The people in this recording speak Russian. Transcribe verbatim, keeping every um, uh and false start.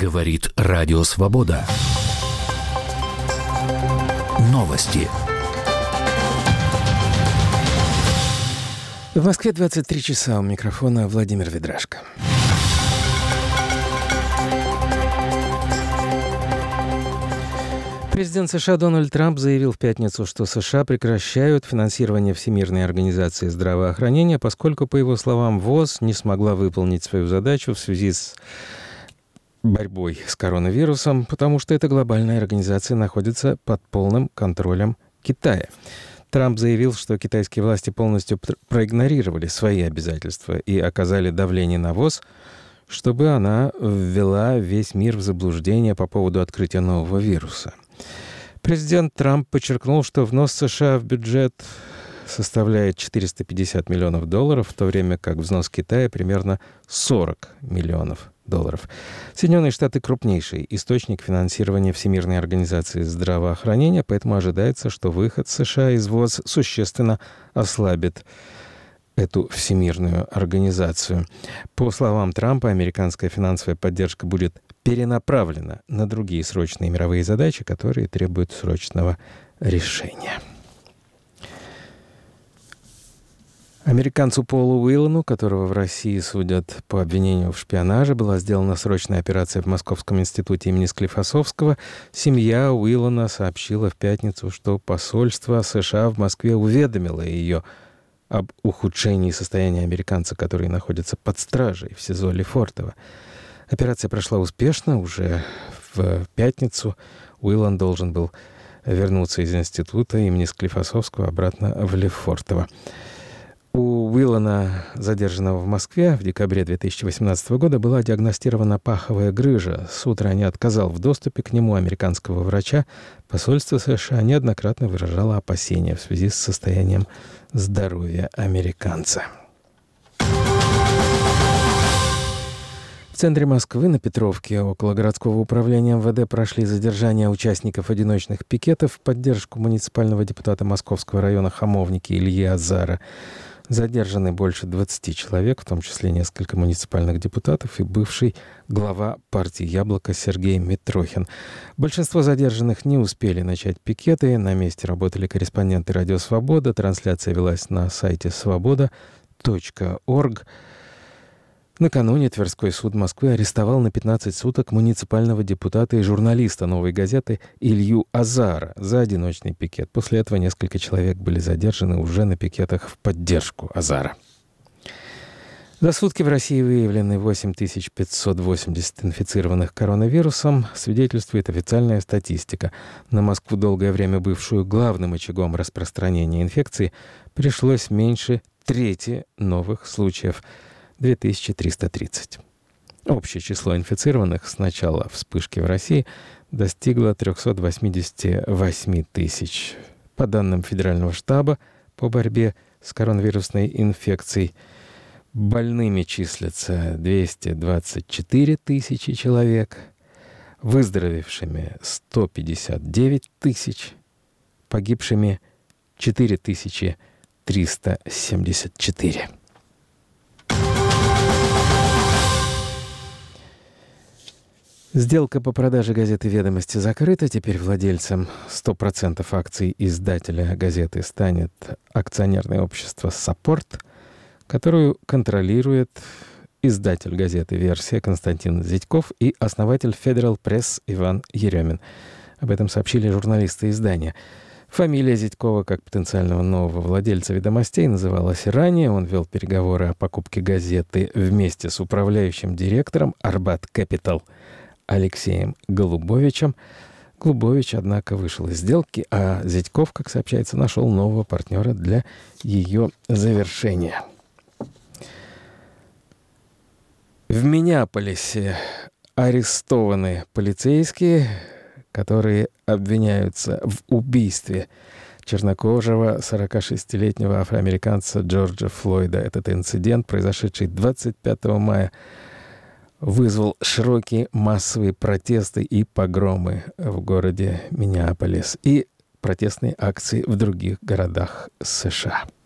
Говорит Радио Свобода. Новости. В Москве двадцать три часа. У микрофона Владимир Ведрашко. Президент США Дональд Трамп заявил в пятницу, что США прекращают финансирование Всемирной организации здравоохранения, поскольку, по его словам, ВОЗ не смогла выполнить свою задачу в связи с борьбой с коронавирусом, потому что эта глобальная организация находится под полным контролем Китая. Трамп заявил, что китайские власти полностью проигнорировали свои обязательства и оказали давление на ВОЗ, чтобы она ввела весь мир в заблуждение по поводу открытия нового вируса. Президент Трамп подчеркнул, что внос США в бюджет составляет четыреста пятьдесят миллионов долларов, в то время как взнос Китая примерно сорок миллионов долларов. Соединенные Штаты — крупнейший источник финансирования Всемирной организации здравоохранения, поэтому ожидается, что выход США из ВОЗ существенно ослабит эту всемирную организацию. По словам Трампа, американская финансовая поддержка будет перенаправлена на другие срочные мировые задачи, которые требуют срочного решения. Американцу Полу Уиллану, которого в России судят по обвинению в шпионаже, была сделана срочная операция в Московском институте имени Склифосовского. Семья Уиллана сообщила в пятницу, что посольство США в Москве уведомило ее об ухудшении состояния американца, который находится под стражей в СИЗО Лефортово. Операция прошла успешно. Уже в пятницу Уиллан должен был вернуться из института имени Склифосовского обратно в Лефортово. У Уиллана, задержанного в Москве в декабре две тысячи восемнадцатого года, была диагностирована паховая грыжа. Суд ранее отказал в доступе к нему американского врача. Посольство США неоднократно выражало опасения в связи с состоянием здоровья американца. В центре Москвы, на Петровке, около городского управления эм вэ дэ, прошли задержания участников одиночных пикетов в поддержку муниципального депутата Московского района Хамовники Ильи Азара. Задержаны больше двадцати человек, в том числе несколько муниципальных депутатов и бывший глава партии «Яблоко» Сергей Митрохин. Большинство задержанных не успели начать пикеты. На месте работали корреспонденты «Радио Свобода». Трансляция велась на сайте свобода точка орг. Накануне Тверской суд Москвы арестовал на пятнадцать суток муниципального депутата и журналиста «Новой газеты» Илью Азара за одиночный пикет. После этого несколько человек были задержаны уже на пикетах в поддержку Азара. За сутки в России выявлены восемь тысяч пятьсот восемьдесят инфицированных коронавирусом, свидетельствует официальная статистика. На Москву, долгое время бывшую главным очагом распространения инфекции, пришлось меньше трети новых случаев – две тысячи триста тридцать. Общее число инфицированных с начала вспышки в России достигло триста восемьдесят восемь тысяч. По данным Федерального штаба по борьбе с коронавирусной инфекцией, больными числятся двести двадцать четыре тысячи человек, выздоровевшими сто пятьдесят девять тысяч, погибшими четыре тысячи триста семьдесят четыре. Сделка по продаже газеты «Ведомости» закрыта. Теперь владельцем сто процентов акций издателя газеты станет акционерное общество «Саппорт», которую контролирует издатель газеты «Версия» Константин Зятьков и основатель Federal Press Иван Еремин. Об этом сообщили журналисты издания. Фамилия Зятькова как потенциального нового владельца «Ведомостей» называлась ранее. Он вел переговоры о покупке газеты вместе с управляющим директором «Арбат Капитал» Алексеем Голубовичем. Голубович, однако, вышел из сделки, а Зятьков, как сообщается, нашел нового партнера для ее завершения. В Миннеаполисе арестованы полицейские, которые обвиняются в убийстве чернокожего сорокашестилетнего афроамериканца Джорджа Флойда. Этот инцидент, произошедший двадцать пятого мая, вызвал широкие массовые протесты и погромы в городе Миннеаполис и протестные акции в других городах США.